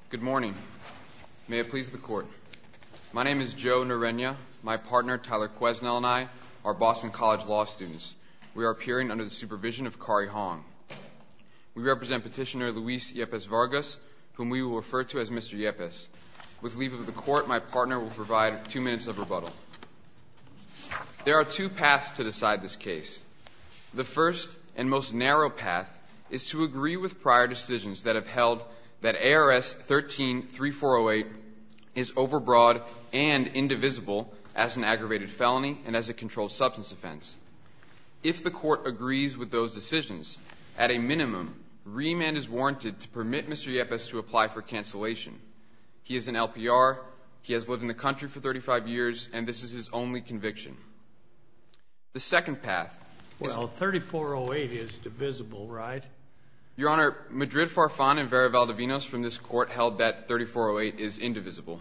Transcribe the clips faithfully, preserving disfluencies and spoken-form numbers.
Good morning. May it please the Court. My name is Joe Narenya. My partner, Tyler Quesnell, and I are Boston College law students. We are appearing under the supervision of Kari Hong. We represent Petitioner Luis Yepes-Vargas, whom we will refer to as Mister Yepes. With leave of the Court, my partner will provide two minutes of rebuttal. There are two paths to decide this case. The first and most narrow path is to agree with prior decisions that have held that A R S thirteen thirty-four oh eight is overbroad and indivisible as an aggravated felony and as a controlled substance offense. If the Court agrees with those decisions, at a minimum, remand is warranted to permit Mister Yepes to apply for cancellation. He is an L P R, he has lived in the country for thirty-five years, and this is his only conviction. The second path is... Well, thirty-four oh eight is divisible, right? Your Honor, Madrid-Farfan and Vera-Valdivinos from this Court held that thirty-four oh eight is indivisible.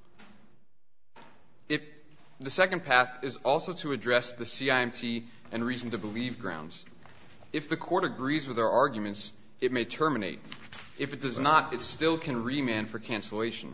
It, the second path is also to address the C I M T and reason to believe grounds. If the Court agrees with our arguments, it may terminate. If it does not, it still can remand for cancellation.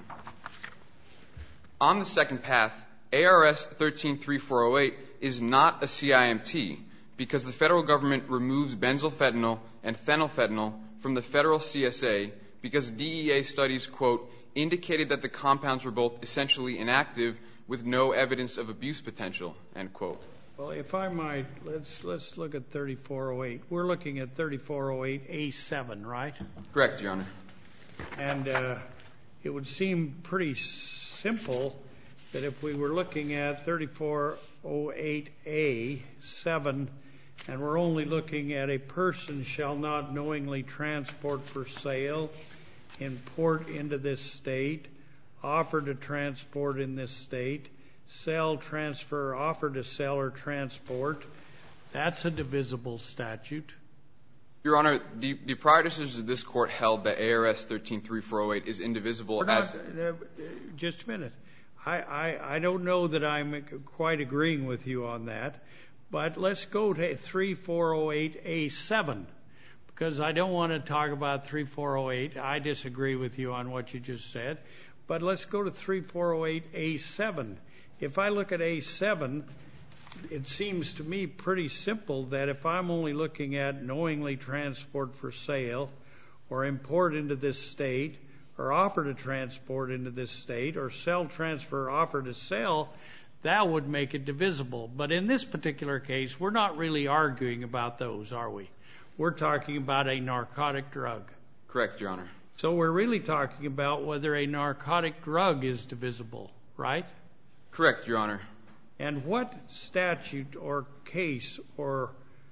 On the second path, A R S thirteen thirty-four oh eight is not a C I M T because the federal government removes benzylfentanyl and phenylfentanyl from the federal C S A because D E A studies, quote, indicated that the compounds were both essentially inactive with no evidence of abuse potential, end quote. Well, if I might, let's let's look at thirty-four oh eight. We're looking at thirty-four oh eight A seven, right? Correct, Your Honor. And uh, it would seem pretty simple that if we were looking at thirty-four oh eight A seven and we're only looking at a person shall not knowingly transport for sale, import into this state, offer to transport in this state, sell, transfer, offer to sell or transport, that's a divisible statute. Your Honor, the, the prior decisions of this Court held that A R S thirteen thirty-four oh eight is indivisible We're not, as... Uh, just a minute. I, I, I don't know that I'm quite agreeing with you on that, but let's go to thirty-four oh eight A seven, because I don't want to talk about thirty-four oh eight. I disagree with you on what you just said, but let's go to thirty-four oh eight A seven. If I look at A seven, it seems to me pretty simple that if I'm only looking at knowingly transport for sale or import into this state or offer to transport into this state or sell, transfer, offer to sell, that would make it divisible. But in this particular case, we're not really arguing about those, are we? We're talking about a narcotic drug. Correct, Your Honor. So we're really talking about whether a narcotic drug is divisible, right? Correct, Your Honor. And what statute or case or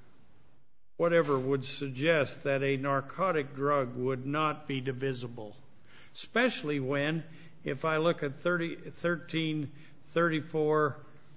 whatever would suggest that a narcotic drug would not be divisible? Especially when, if I look at thirteen thirty-four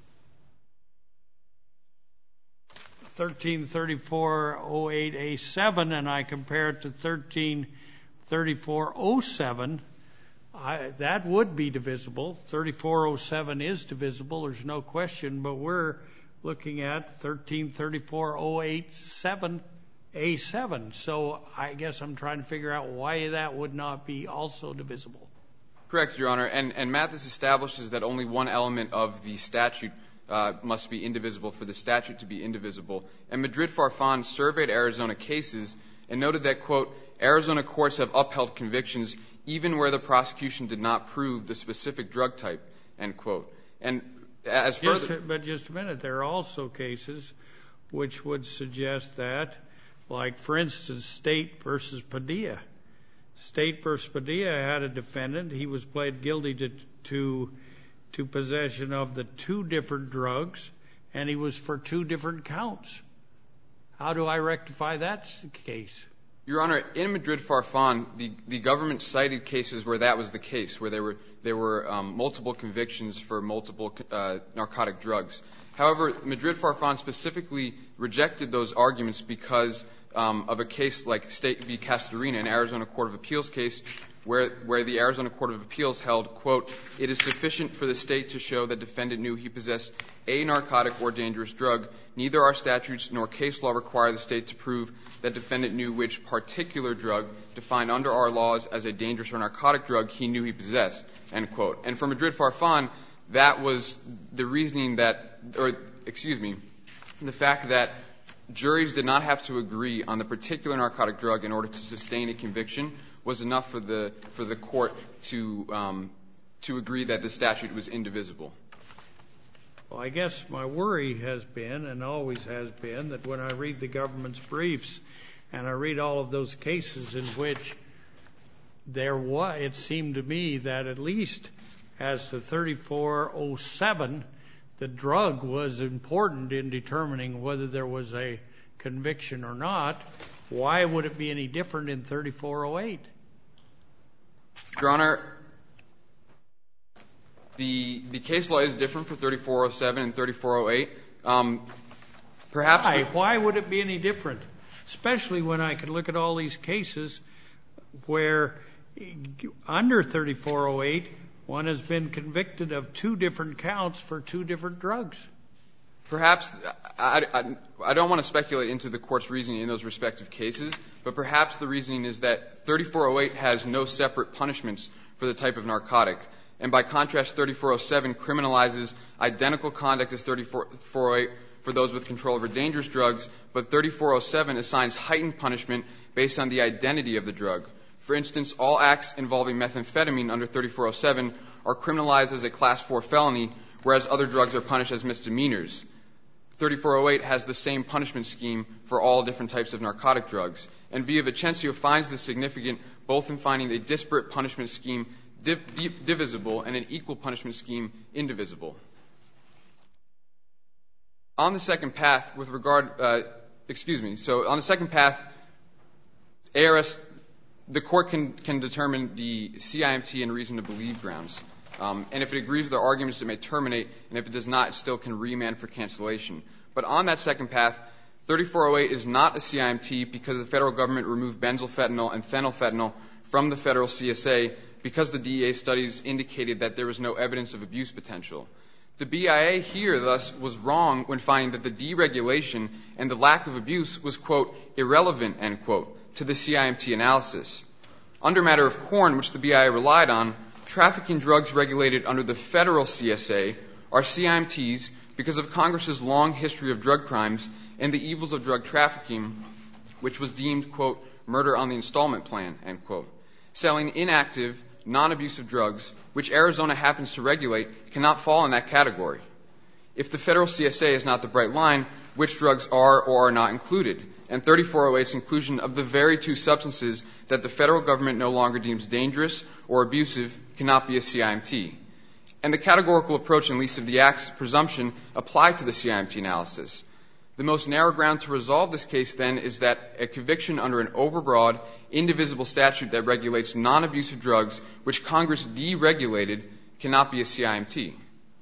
oh eight A seven and I compare it to thirteen thirty-four oh seven, I, that would be divisible. thirty-four oh seven is divisible, there's no question, but we're looking at thirteen thirty-four oh eight A seven. So I guess I'm trying to figure out why that would not be also divisible. Correct, Your Honor. And, and Mathis establishes that only one element of the statute uh, must be indivisible for the statute to be indivisible. And Madrid-Farfan surveyed Arizona cases and noted that, quote, Arizona courts have upheld convictions even where the prosecution did not prove the specific drug type, end quote. And as further... Just, but just a minute, there are also cases which would suggest that, like, for instance, State versus Padilla. State versus Padilla had a defendant. He was pled guilty to, to, to possession of the two different drugs, and he was for two different counts. How do I rectify that case? Your Honor, in Madrid-Farfan, the, the government cited cases where that was the case, where there were, there were um, multiple convictions for multiple uh, narcotic drugs. However, Madrid-Farfan specifically rejected those arguments because um, of a case like State v. Castorina, an Arizona Court of Appeals case, where, where the Arizona Court of Appeals held, quote, "It is sufficient for the State to show that defendant knew he possessed a narcotic or dangerous drug. Neither our statutes nor case law require the State to prove that defendant knew which particular drug, defined under our laws as a dangerous or narcotic drug, he knew he possessed," end quote. And for Madrid-Farfan, that was the reasoning that, or excuse me, the fact that juries did not have to agree on the particular narcotic drug in order to sustain a conviction was enough for the for the court to um, to agree that the statute was indivisible. Well, I guess my worry has been, and always has been, that when I read the government's briefs and I read all of those cases in which there was, it seemed to me that at least as to thirty-four oh seven, the drug was important in determining whether there was a conviction or not. Why would it be any different in thirty-four oh eight? Your Honor, the the case law is different for thirty-four oh seven and thirty-four oh eight. Um, perhaps Why? Why would it be any different? Especially when I can look at all these cases where under thirty-four oh eight, one has been convicted of two different counts for two different drugs. Perhaps, I, I, I don't want to speculate into the Court's reasoning in those respective cases, but perhaps the reasoning is that thirty-four oh eight has no separate punishments for the type of narcotic. And by contrast, thirty-four oh seven criminalizes identical conduct as thirty-four oh eight for those with control over dangerous drugs, but thirty-four oh seven assigns heightened punishment based on the identity of the drug. For instance, all acts involving methamphetamine under thirty-four oh seven are criminalized as a class four felony, whereas other drugs are punished as misdemeanors. thirty-four oh eight has the same punishment scheme for all different types of narcotic drugs. And Villavicencio finds this significant both in finding a disparate punishment scheme div div divisible and an equal punishment scheme indivisible. On the second path, with regard, uh, excuse me, so on the second path, A R S, the Court can, can determine the C I M T and reason to believe grounds. Um, and if it agrees with their arguments, it may terminate, and if it does not, it still can remand for cancellation. But on that second path, thirty-four oh eight is not a C I M T because the federal government removed benzylfentanyl and phenylfentanyl from the federal C S A because the D E A studies indicated that there was no evidence of abuse potential. The B I A here, thus, was wrong when finding that the deregulation and the lack of abuse was, quote, irrelevant, end quote, to the C I M T analysis. Under matter of Corn, which the B I A relied on, trafficking drugs regulated under the federal C S A are C I M Ts because of Congress's long history of drug crimes and the evils of drug trafficking, which was deemed, quote, murder on the installment plan, end quote. Selling inactive, non-abusive drugs, which Arizona happens to regulate, cannot fall in that category. If the federal C S A is not the bright line, which drugs are or are not included? And thirty-four oh eight's inclusion of the very two substances that the federal government no longer deems dangerous or abusive cannot be a C I M T. And the categorical approach and least of the act's presumption apply to the C I M T analysis. The most narrow ground to resolve this case, then, is that a conviction under an overbroad, indivisible statute that regulates non-abusive drugs, which Congress deregulated, cannot be a C I M T.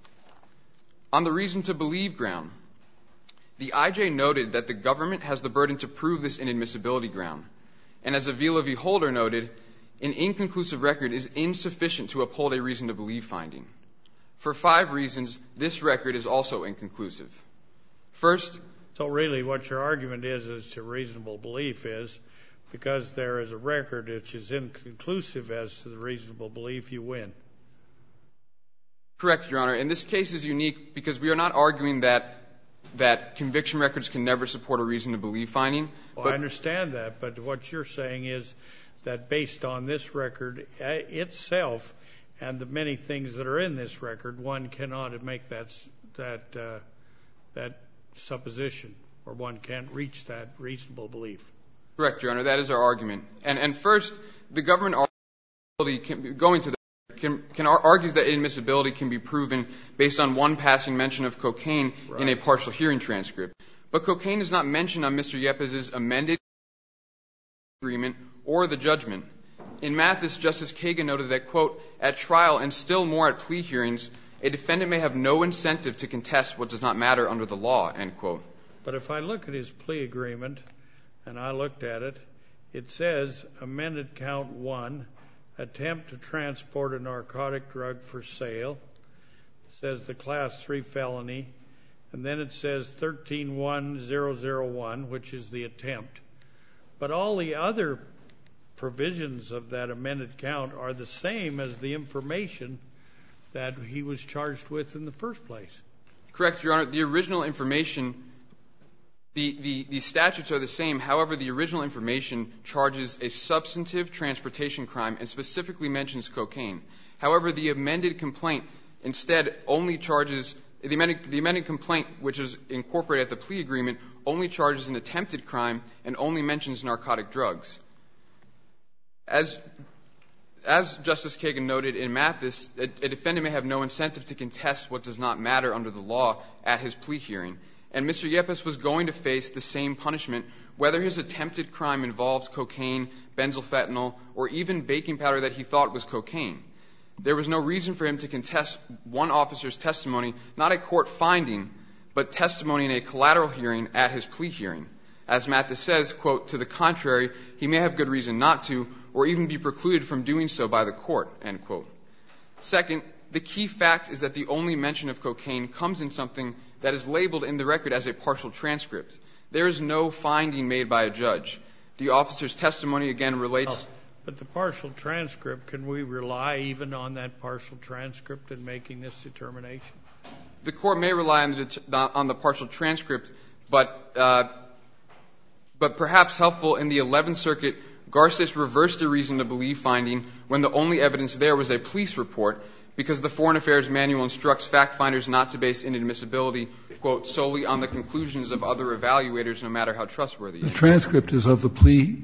On the reason to believe ground, the I J noted that the government has the burden to prove this inadmissibility ground. And as Avila v. Holder noted, an inconclusive record is insufficient to uphold a reason to believe finding. For five reasons, this record is also inconclusive. First, so really what your argument is as to reasonable belief is because there is a record which is inconclusive as to the reasonable belief, you win. Correct, Your Honor. And this case is unique because we are not arguing that that conviction records can never support a reason to believe finding. Well, I understand that, but what you're saying is that based on this record itself and the many things that are in this record, one cannot make that that uh, that supposition, or one can't reach that reasonable belief. Correct, Your Honor. That is our argument. And and first, the government can, going to the Can, can argues that inadmissibility can be proven based on one passing mention of cocaine right. in a partial hearing transcript. But cocaine is not mentioned on Mister Yepes's amended agreement or the judgment. In Mathis, Justice Kagan noted that, quote, at trial and still more at plea hearings, A defendant may have no incentive to contest what does not matter under the law, end quote. But if I look at his plea agreement, and I looked at it, it says amended count one, attempt to transport a narcotic drug for sale. It says the class three felony. And then it says thirteen one thousand one, which is the attempt. But all the other provisions of that amended count are the same as the information that he was charged with in the first place. Correct, Your Honor. The original information, the, the, the statutes are the same. However, the original information charges a substantive transportation crime and specifically mentions cocaine. However, the amended complaint instead only charges the amended, the amended complaint, which is incorporated at the plea agreement, only charges an attempted crime and only mentions narcotic drugs. As As Justice Kagan noted in Mathis, a, a defendant may have no incentive to contest what does not matter under the law at his plea hearing. And Mister Yepes was going to face the same punishment whether his attempted crime involved cocaine, benzylfentanyl, or even baking powder that he thought was cocaine. There was no reason for him to contest one officer's testimony, not a court finding, but testimony in a collateral hearing at his plea hearing. As Mathis says, quote, to the contrary, he may have good reason not to, or even be precluded from doing so by the court, end quote. Second, the key fact is that the only mention of cocaine comes in something that is labeled in the record as a partial transcript. There is no finding made by a judge. The officer's testimony, again, relates... Oh, but the partial transcript, can we rely even on that partial transcript in making this determination? The court may rely on the, on the partial transcript, but, uh, but perhaps helpful in the eleventh Circuit, Garces reversed the reason to believe finding when the only evidence there was a police report, because the Foreign Affairs Manual instructs fact finders not to base inadmissibility, quote, solely on the conclusions of other evaluators, no matter how trustworthy. The transcript is of the plea,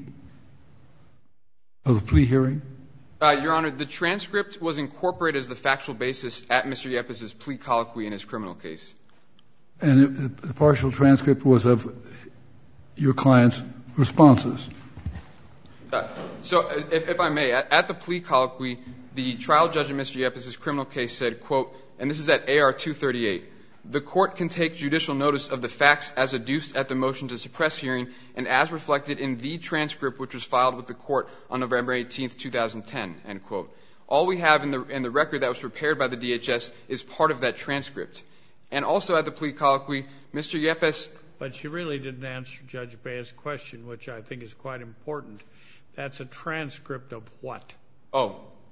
of the plea hearing? Uh, Your Honor, the transcript was incorporated as the factual basis at Mister Yepes' plea colloquy in his criminal case. And it, the partial transcript was of your client's responses? Uh, so, if, if I may, at, at the plea colloquy, the trial judge in Mister Yepes' criminal case said, quote, and this is at A R two thirty-eight, the court can take judicial notice of the facts as adduced at the motion to suppress hearing and as reflected in the transcript which was filed with the court on November eighteenth, two thousand ten, end quote. All we have in the, in the record that was prepared by the D H S is part of that transcript. And also at the plea colloquy, Mister Yepes... But you really didn't answer Judge Bea's question, which I think is quite important. That's a transcript of what? Oh.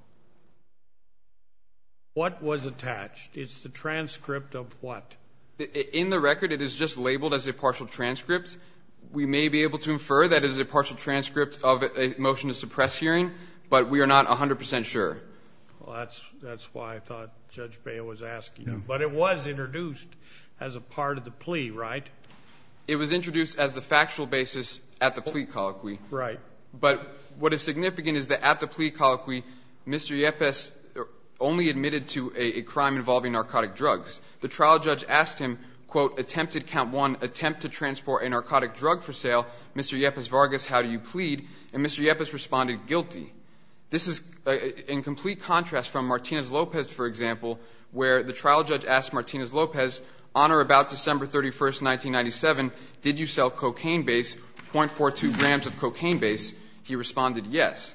What was attached? It's the transcript of what? In the record, it is just labeled as a partial transcript. We may be able to infer that it is a partial transcript of a motion to suppress hearing, but we are not one hundred percent sure. Well, that's, that's why I thought Judge Bea was asking yeah. you. But it was introduced as a part of the plea, right? It was introduced as the factual basis at the plea colloquy. Right. But what is significant is that at the plea colloquy, Mister Yepes only admitted to a, a crime involving narcotic drugs. The trial judge asked him, quote, attempted count one, attempt to transport a narcotic drug for sale. Mister Yepes Vargas, how do you plead? And Mister Yepes responded, guilty. This is uh, in complete contrast from Martinez-Lopez, for example, where the trial judge asked Martinez-Lopez, on or about December thirty-first, nineteen ninety-seven, did you sell cocaine base, zero point four two grams of cocaine base? He responded, yes.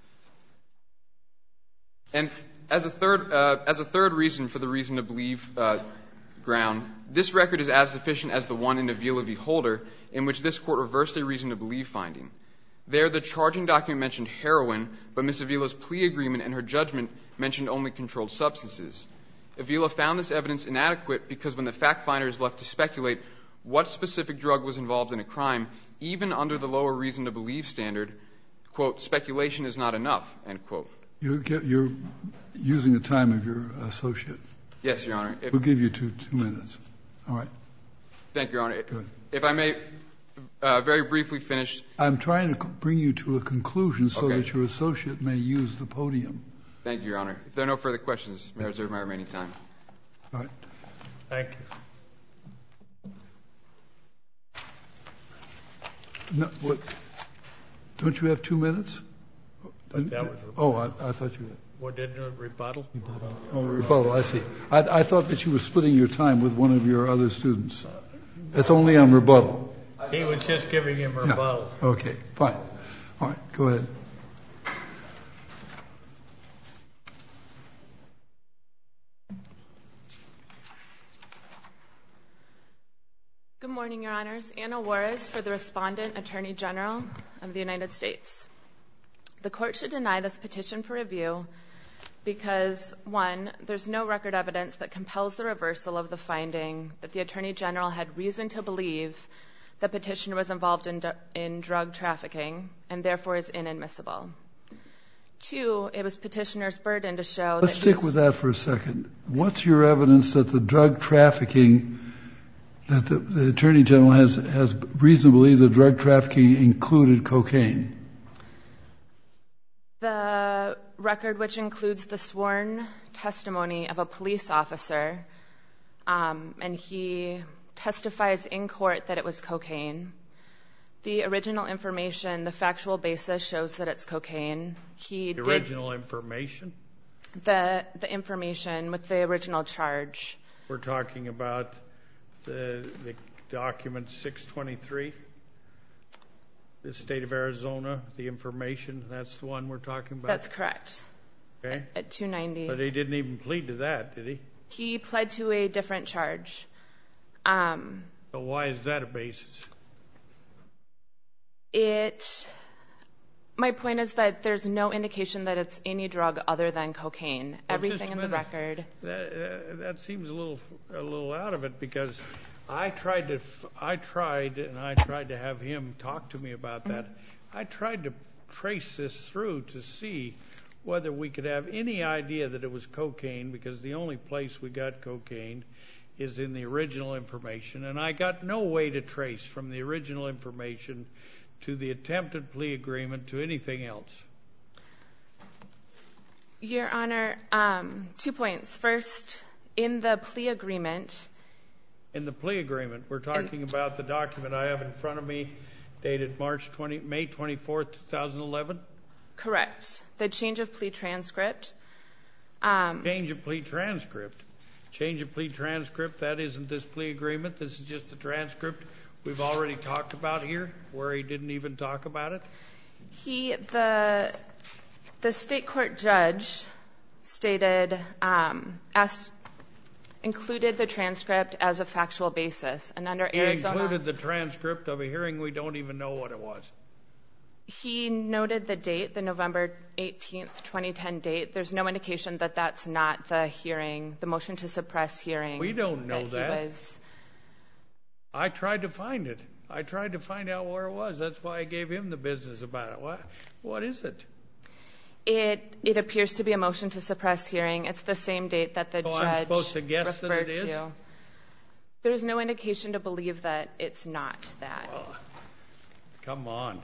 And as a third, uh, as a third reason for the reason to believe uh, ground, this record is as sufficient as the one in Avila v. Holder, in which this court reversed a reason to believe finding. There, the charging document mentioned heroin, but Miz Avila's plea agreement and her judgment mentioned only controlled substances. Avila found this evidence inadequate because when the fact finder is left to speculate what specific drug was involved in a crime, even under the lower reason to believe standard, quote, speculation is not enough, end quote. You're, you're using the time of your associate. Yes, Your Honor. If, we'll give you two, two minutes. All right. Thank you, Your Honor. Good. If I may uh, very briefly finish. I'm trying to bring you to a conclusion so okay. that your associate may use the podium. Thank you, Your Honor. If there are no further questions, may I reserve my remaining time. All right. Thank you. No, what, don't you have two minutes? But that was oh, I, I thought you. What didn't it rebuttal? rebuttal? Oh, rebuttal. I see. I, I thought that you were splitting your time with one of your other students. It's only on rebuttal. He was just giving him rebuttal. Yeah. Okay, fine. All right, go ahead. Good morning, Your Honors. Anna Juarez for the Respondent Attorney General of the United States. The Court should deny this petition for review because, one, there's no record evidence that compels the reversal of the finding that the Attorney General had reason to believe the petitioner was involved in, in drug trafficking and therefore is inadmissible. Two, it was petitioner's burden to show Let's that stick with that for a second. What's your evidence that the drug trafficking that the, the Attorney General has, has reason to believe the drug trafficking included cocaine? The record, which includes the sworn testimony of a police officer, um, and he testifies in court that it was cocaine. The original information, the factual basis shows that it's cocaine. He the did, original information? The, the information with the original charge. We're talking about the, the document six twenty-three, the state of Arizona, the information, that's the one we're talking about? That's correct. Okay. At two ninety. But he didn't even plead to that, did he? He pled to a different charge. Um, so why is that a basis? It, my point is that there's no indication that it's any drug other than cocaine. Well, everything in the record. That, uh, that seems a little, a little out of it because I tried to, I tried, and I tried to have him talk to me about that. Mm-hmm. I tried to trace this through to see whether we could have any idea that it was cocaine, because the only place we got cocaine is in the original information, and I got no way to trace from the original information to the attempted plea agreement to anything else. Your Honor, um, two points. First, in the plea agreement. In the plea agreement, we're talking about the document I have in front of me, dated March twentieth, May twenty-fourth, two thousand eleven? Correct. The change of plea transcript. Um, change of plea transcript. Change of plea transcript, that isn't this plea agreement. This is just the transcript we've already talked about here, where he didn't even talk about it. He, the, the state court judge stated, um, as, included the transcript as a factual basis, and under he Arizona. He included the transcript of a hearing we don't even know what it was. He noted the date, the November eighteenth, twenty ten date. There's no indication that that's not the hearing, the motion to suppress hearing. We don't know that. that. He was... I tried to find it. I tried to find out where it was. That's why I gave him the business about it. What, what is it? It it appears to be a motion to suppress hearing. It's the same date that the so judge I'm supposed to guess that it is? to. There's no indication to believe that it's not that. Well, come on.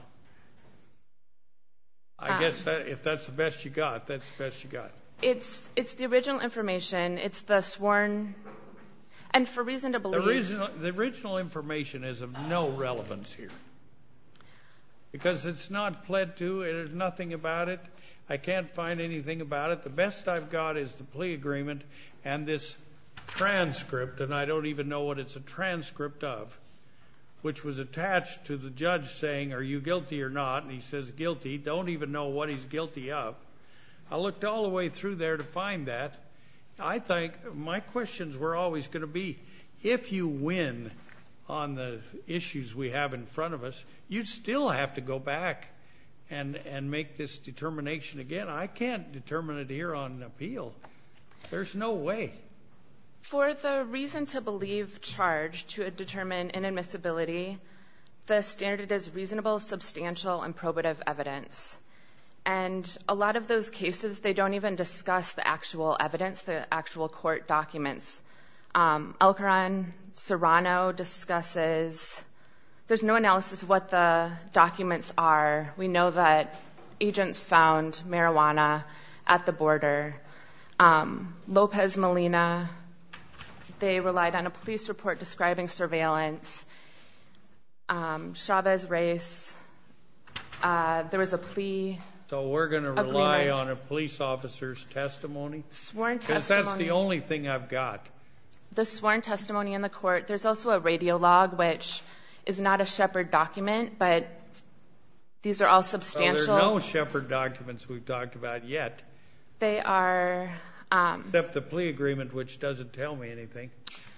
I um, guess that if that's the best you got, that's the best you got. It's it's the original information. It's the sworn, and for reason to believe. The original, the original information is of no relevance here, because it's not pled to. There's nothing about it. I can't find anything about it. The best I've got is the plea agreement and this transcript, and I don't even know what it's a transcript of, which was attached to the judge saying, are you guilty or not? And he says guilty. Don't even know what he's guilty of. I looked all the way through there to find that. I think my questions were always going to be, if you win on the issues we have in front of us, you still have to go back and, and make this determination again. I can't determine it here on appeal. There's no way. For the reason to believe charge to determine inadmissibility, the standard is reasonable, substantial, and probative evidence. And a lot of those cases, they don't even discuss the actual evidence, the actual court documents. Um, Elcaran Serrano discusses, there's no analysis of what the documents are. We know that agents found marijuana at the border. Um, Lopez Molina, they relied on a police report describing surveillance. Um, Chavez Reyes, uh, there was a plea So we're going to rely agreement. on a police officer's testimony? Sworn Because testimony. that's the only thing I've got. The sworn testimony in the court. There's also a radio log, which is not a Shepard document, but these are all substantial. Well, there's no Shepard documents we've talked about yet. They are... Um, Except the plea agreement, which doesn't tell me anything.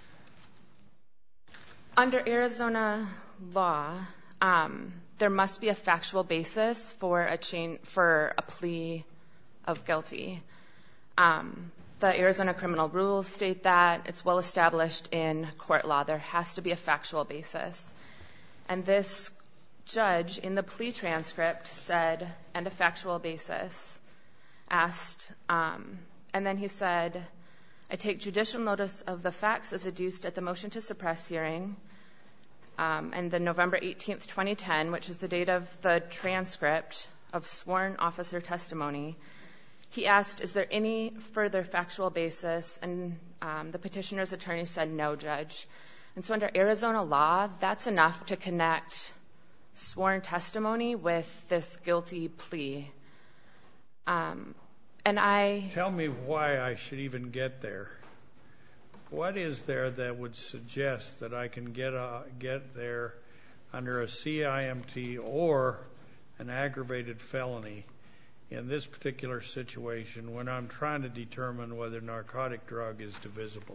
Under Arizona law, um, there must be a factual basis for a chain, for a plea of guilty. Um, the Arizona criminal rules state that. It's well established in court law. There has to be a factual basis. And this judge in the plea transcript said, and a factual basis, asked, um, and then he said, I take judicial notice of the facts as adduced at the motion to suppress hearing, um, and the November eighteenth, twenty ten, which is the date of the transcript of sworn officer testimony. He asked, is there any further factual basis? And um, the petitioner's attorney said, no, Judge. And so under Arizona law, that's enough to connect sworn testimony with this guilty plea. Um, and I... Tell me why I should even get there. What is there that would suggest that I can get uh, get there under a C I M T or an aggravated felony in this particular situation when I'm trying to determine whether narcotic drug is divisible?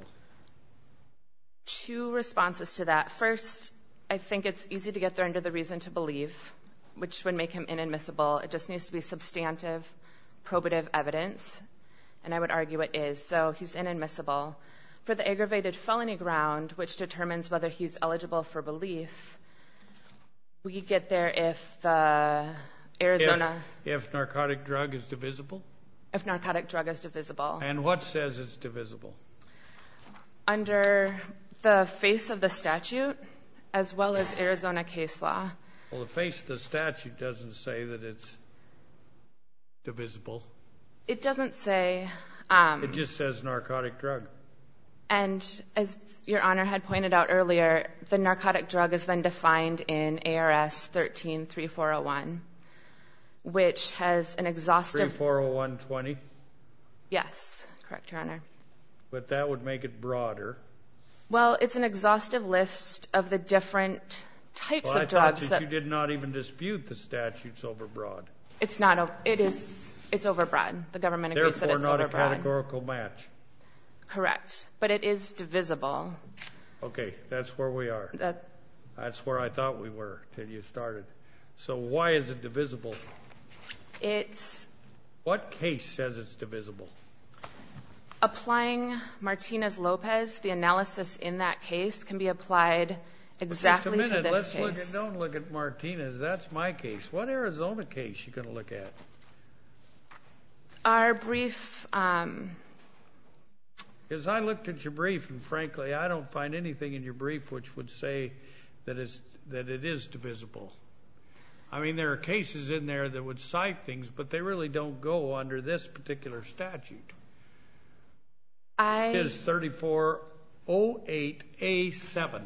Two responses to that. First, I think it's easy to get there under the reason to believe, which would make him inadmissible. It just needs to be substantive, probative evidence, and I would argue it is. So he's inadmissible. For the aggravated felony ground, which determines whether he's eligible for relief, we get there if the Arizona... If, if narcotic drug is divisible? If narcotic drug is divisible. And what says it's divisible? Under the face of the statute, as well as Arizona case law. Well, the face of the statute doesn't say that it's divisible. It doesn't say... Um, it just says narcotic drug. And as Your Honor had pointed out earlier, the narcotic drug is then defined in A R S thirteen three four oh one, which has an exhaustive... three four oh one twenty? Yes, correct, Your Honor. But that would make it broader. Well, it's an exhaustive list of the different types well, of drugs. I thought that, that you did not even dispute the statute's overbroad. It's not. It is. It's overbroad. The government agrees Therefore, that it's overbroad. Therefore, not a categorical match. Correct, but it is divisible. Okay, that's where we are. That, that's where I thought we were till you started. So why is it divisible? It's... What case says it's divisible? Applying Martinez-Lopez, the analysis in that case can be applied exactly Just a minute. to this Let's case. Look at, don't look at Martinez. That's my case. What Arizona case are you going to look at? Our brief... Um, Because I looked at your brief, and frankly, I don't find anything in your brief which would say that, it's, that it is divisible. I mean, there are cases in there that would cite things, but they really don't go under this particular statute. I... It is thirty-four oh eight A seven.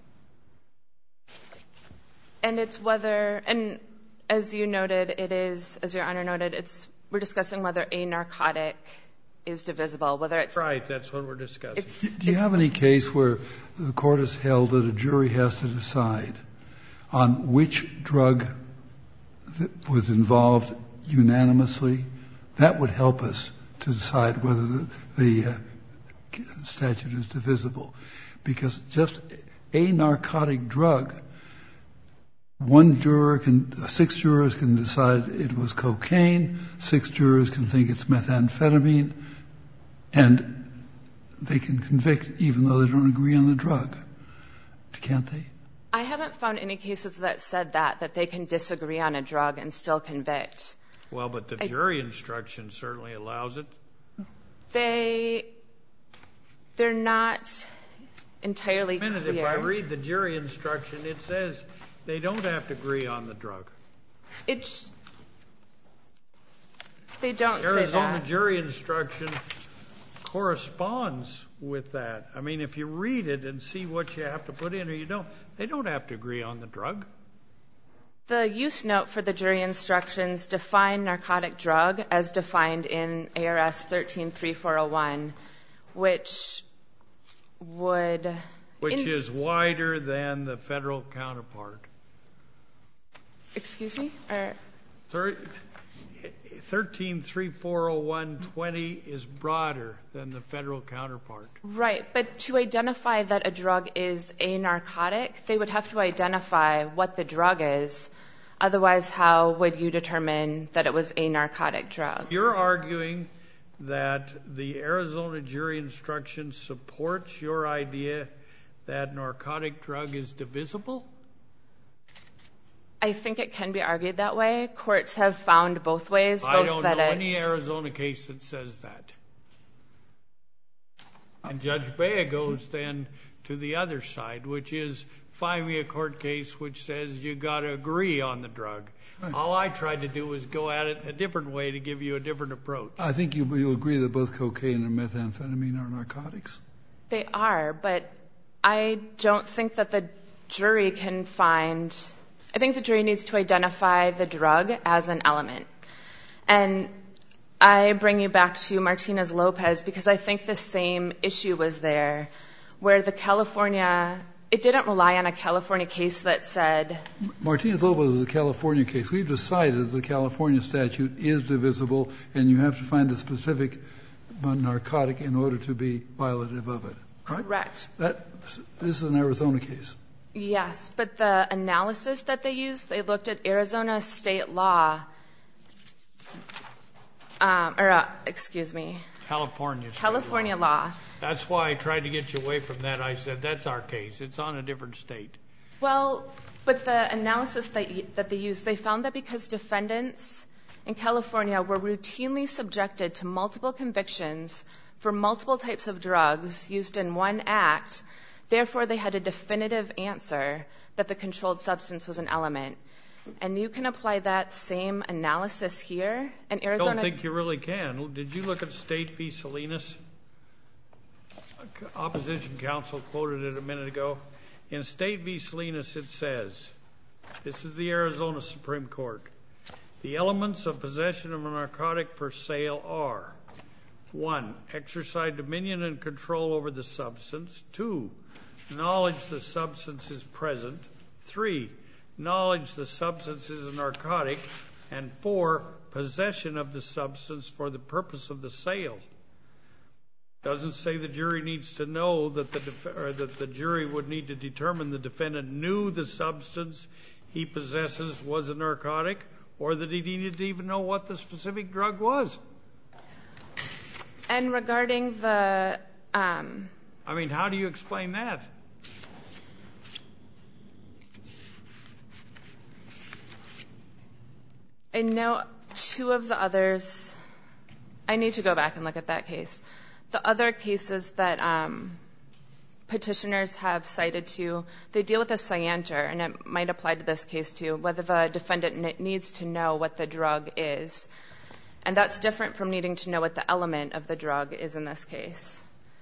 And it's whether, and as you noted, it is, as Your Honor noted, it's we're discussing whether a narcotic is divisible, whether it's... Right, that's what we're discussing. It's, Do you it's, have any case where the court has held that a jury has to decide on which drug that was involved unanimously? That would help us to decide whether the, the uh, statute is divisible. Because just a narcotic drug, one juror can, six jurors can decide it was cocaine, six jurors can think it's methamphetamine, and they can convict even though they don't agree on the drug. Can't they? I haven't found any cases that said that, that they can disagree on a drug and still convict. Well, but the I, jury instruction certainly allows it. They, they're not entirely clear. A minute, clear. if I read the jury instruction, it says they don't have to agree on the drug. It's, they don't Arizona say that. jury instruction corresponds with that. I mean, if you read it and see what you have to put in or you don't, they don't have to agree on the drug. The use note for the jury instructions define narcotic drug as defined in A R S thirteen three four oh one, which would... Which in, is wider than the federal counterpart. Excuse me? Or, thirteen three four oh one twenty is broader than the federal counterpart. Right, but to identify that a drug is a narcotic, they would have to identify what the drug is. Otherwise, how would you determine that it was a narcotic drug? You're arguing that the Arizona jury instruction supports your idea that narcotic drug is divisible? I think it can be argued that way. Courts have found both ways. Both I don't that know it's... any Arizona case that says that. And Judge Bea goes then to the other side, which is find me a court case which says you got to agree on the drug. Right. All I tried to do was go at it a different way to give you a different approach. I think you, you'll agree that both cocaine and methamphetamine are narcotics. They are, but I don't think that the jury can find... I think the jury needs to identify the drug as an element. And I bring you back to Martinez-Lopez because I think the same issue was there, where the California... It didn't rely on a California case that said... Martinez-Lopez is a California case. We've decided the California statute is divisible, and you have to find a specific narcotic in order to be violative of it. Right? Correct. That, this is an Arizona case. Yes, but the analysis that they used, they looked at Arizona state law, um, or, uh, excuse me. California state California law. law. That's why I tried to get you away from that. I said, that's our case. It's on a different state. Well, but the analysis that, that they used, they found that because defendants in California were routinely subjected to multiple convictions for multiple types of drugs used in one act, therefore they had a definitive answer that the controlled substance was an element. And you can apply that same analysis here. And Arizona... I don't think you really can. Did you look at State v. Salinas? Opposition counsel quoted it a minute ago. In State v. Salinas it says, this is the Arizona Supreme Court, the elements of possession of a narcotic for sale are: one, exercise dominion and control over the substance; two, knowledge the substance is present; three, knowledge the substance is a narcotic; and four, possession of the substance for the purpose of the sale. Doesn't say the jury needs to know that the def- or that the jury would need to determine the defendant knew the substance he possesses was a narcotic, or that he needed to even know what the specific drug was. And regarding the... Um, I mean, how do you explain that? I know two of the others... I need to go back and look at that case. The other cases that um, petitioners have cited to, they deal with a scienter, and it might apply to this case too, whether the defendant needs to know what the drug is. And that's different from needing to know what the element of the drug is in this case.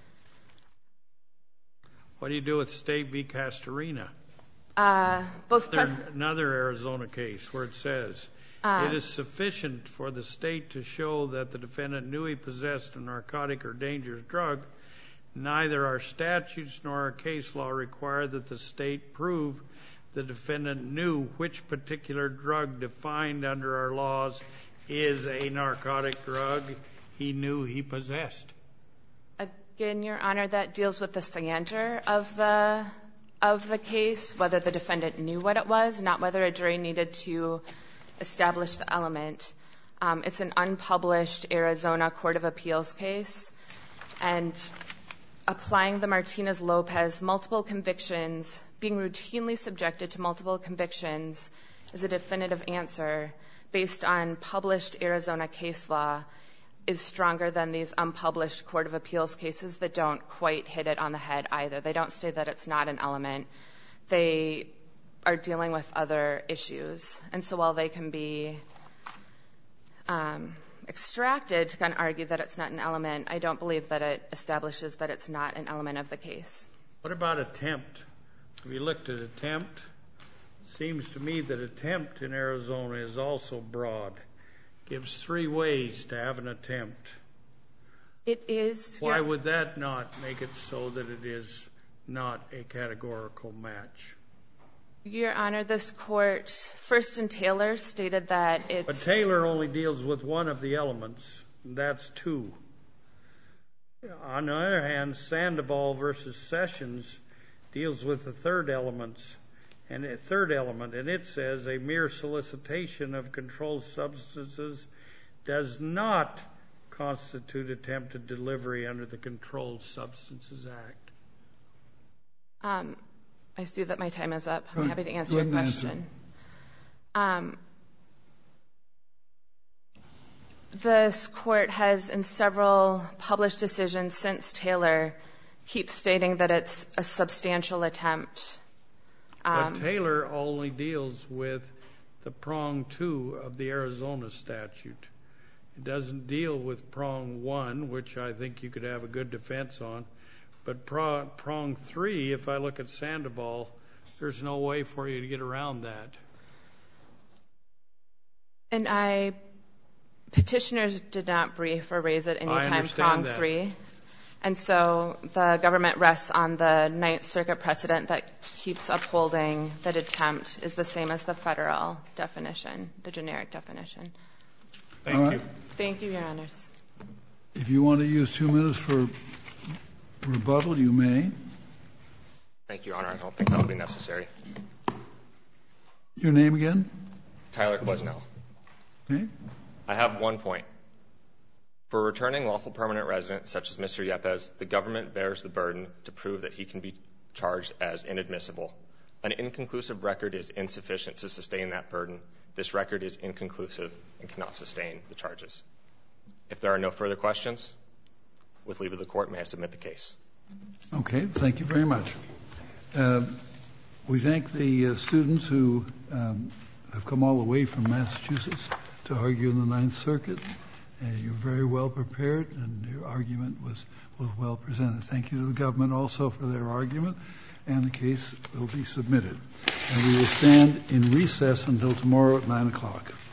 What do you do with State v. Castorina? Uh, both There's another Arizona case where it says, uh, it is sufficient for the state to show that the defendant knew he possessed a narcotic or dangerous drug. Neither our statutes nor our case law require that the state prove the defendant knew which particular drug defined under our laws is a narcotic drug he knew he possessed. Again, Your Honor, that deals with the scienter of the of the case, whether the defendant knew what it was, not whether a jury needed to establish the element. Um, it's an unpublished Arizona Court of Appeals case, and applying the Martinez-Lopez multiple convictions, being routinely subjected to multiple convictions is a definitive answer based on published Arizona case law is stronger than these unpublished Court of Appeals cases that don't quite hit it on the head either. They don't say that it's not an element. They are dealing with other issues. And so while they can be um, extracted to kind of argue that it's not an element, I don't believe that it establishes that it's not an element of the case. What about attempt? Have you looked at attempt? Seems to me that attempt in Arizona is also broad. Gives three ways to have an attempt. It is. Why would that not make it so that it is not a categorical match? Your Honor, this court, first in Taylor, stated that it's... But Taylor only deals with one of the elements, and that's two. On the other hand, Sandoval versus Sessions deals with the third elements, and a third element, and it says a mere solicitation of controlled substances does not constitute attempted delivery under the Controlled Substances Act. Um, I see that my time is up. I'm Go happy to answer go your ahead and question. Um, this court has, in several published decisions since Taylor, keeps stating that it's a substantial attempt. Um, But Taylor only deals with the prong two of the Arizona statute. It doesn't deal with prong one, which I think you could have a good defense on. But pro- prong three, if I look at Sandoval, there's no way for you to get around that. And I, petitioners did not brief or raise at any I time understand prong that. three. And so the government rests on the Ninth Circuit precedent that keeps upholding that attempt is the same as the federal definition, the generic definition. Thank All you. right. Thank you, Your Honors. If you want to use two minutes for rebuttal, you may. Thank you, Your Honor. I don't think that will be necessary. Your name again? Tyler Quesnell. Okay. I have one point. For a returning lawful permanent resident, such as Mister Yepes, the government bears the burden to prove that he can be charged as inadmissible. An inconclusive record is insufficient to sustain that burden. This record is inconclusive and cannot sustain the charges. If there are no further questions, with leave of the court, may I submit the case? Okay. Thank you very much. Uh, we thank the uh, students who um, have come all the way from Massachusetts to argue in the Ninth Circuit. Uh, you're very well prepared, and your argument was, was well presented. Thank you to the government also for their argument, and the case will be submitted. And we will stand in recess until tomorrow at nine o'clock.